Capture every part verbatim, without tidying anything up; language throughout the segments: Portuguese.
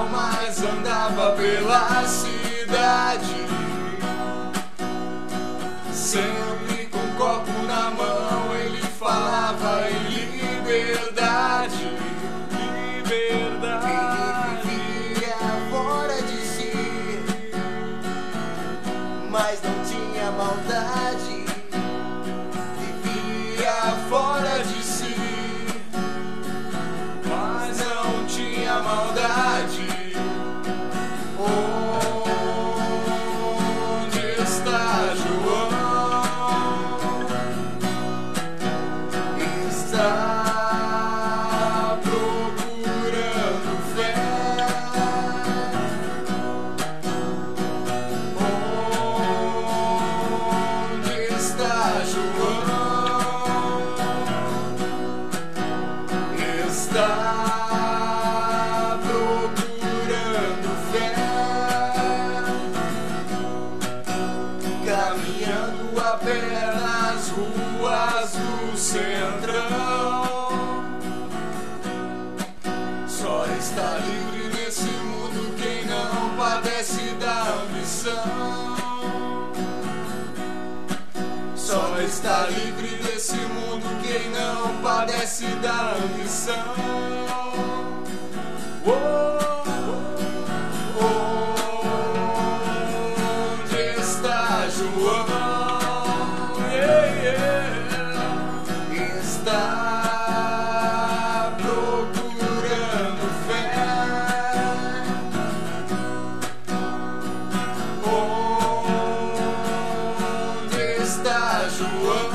João, mas andava pela cidade, sempre com um copo na mão. Ele falava em liberdade, liberdade. Ele vivia fora de si, mas não tinha maldade. Vivia fora de si, mas não tinha maldade. Onde está João? Está procurando fé. Onde está João? Está procurando fé, caminhando a pé nas ruas do centrão. Só está livre nesse mundo quem não padece da ambição. Só está livre desse mundo quem não padece da ambição. Oh, oh, onde está João? Yeah, yeah. Está procurando fé. Onde está João?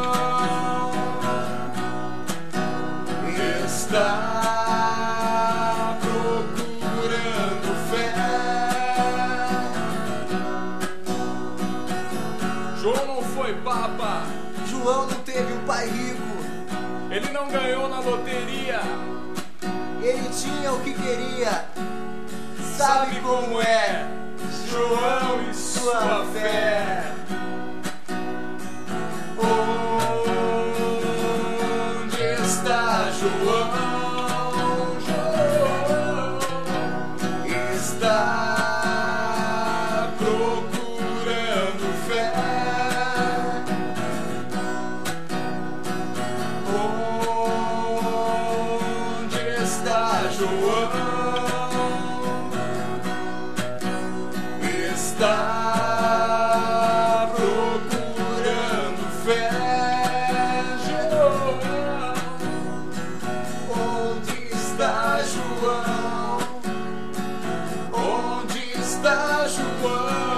Está procurando fé. João não foi papa, João não teve um pai rico, ele não ganhou na loteria. ele tinha o que queria. Sabe como é João e sua fé? Onde está João? João está procurando fé. Onde está João? Está procurando fé. João, onde está João? Onde está João?